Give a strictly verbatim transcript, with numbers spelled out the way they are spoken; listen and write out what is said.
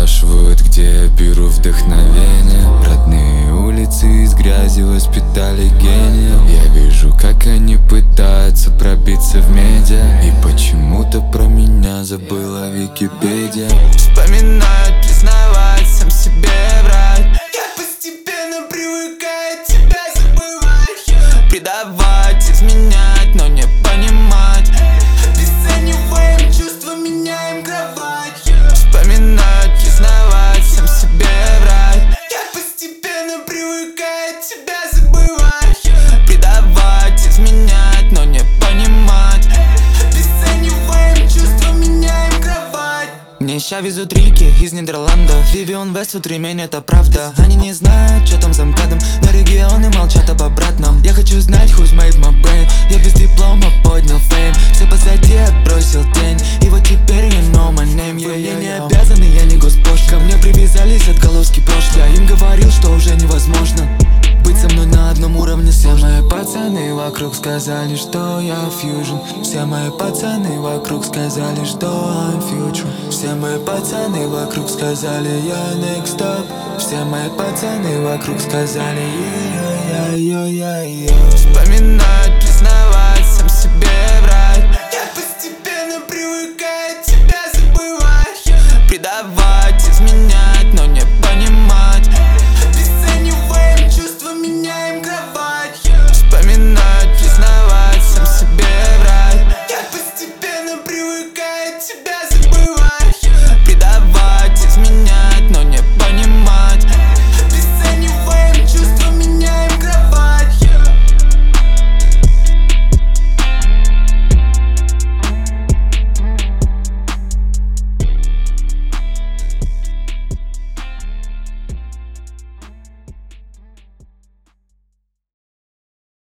спрашивают, где я беру вдохновение. Родные улицы из грязи воспитали гения. Я вижу, как они пытаются пробиться в медиа, и почему-то про меня забыла Википедия. Вспоминать, признавать, сам себе врать. Я постепенно привыкаю тебя забывать, предавать, изменять, но не понимать. Обесцениваем чувства, меняем кровать. Вспоминать, признавать, сам себе врать. Я постепенно привыкаю тебя забывать, предавать, изменять, но не понимать. Обесцениваем чувства, меняем кровать. Мне ща везут рики из Нидерландов. Вивион Вествуд, ремень, это правда. Они не знают, что там за МКАДом, но регионы молчат об обратном. Я хочу знать, who's made my brain. Я без диплома поднял фейм, все позади отбросил тень, и вот теперь you know my name. Вы мне не обязаны, я не госпош. Ко мне привязались отголоски прошлого. Я им говорил, что уже невозможно быть со мной на одном уровне. Все мои пацаны вокруг сказали, что я фьюжн. Все мои пацаны вокруг сказали, что I'm future. Все мои пацаны вокруг сказали, я next up. Все мои пацаны вокруг сказали, я-я-я-я-я. Вспоминать, признавать, сам себе врать. Я постепенно привыкаю тебя забывать, предавать.